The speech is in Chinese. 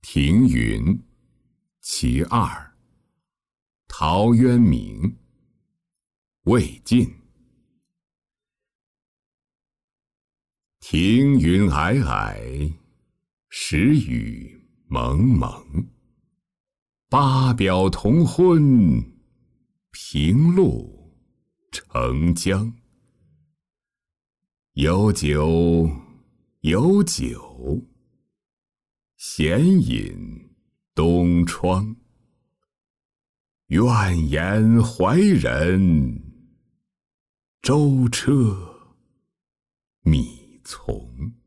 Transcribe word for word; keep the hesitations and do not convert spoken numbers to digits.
停云其二。陶渊明。魏晋。停云霭霭，时雨蒙蒙。八表同昏，平路成江。有酒有酒，闲饮东窗。愿言怀人，舟车觅从。